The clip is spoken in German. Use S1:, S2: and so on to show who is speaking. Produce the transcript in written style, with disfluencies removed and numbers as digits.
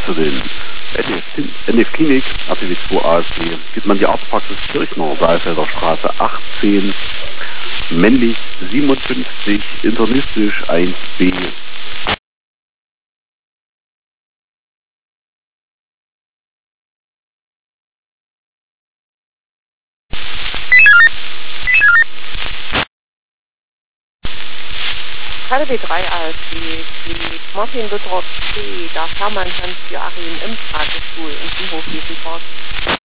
S1: zu den NF Klinik, APW 2 ASG, geht man die Arztpraxis Kirchner, Saalfelder Straße 18, männlich 57, internistisch 1b.
S2: KDW 3 ASG, Klinik Martin Luther C, da Hermann Hans-Joachim im Tagesstuhl in Hochwiesenpark.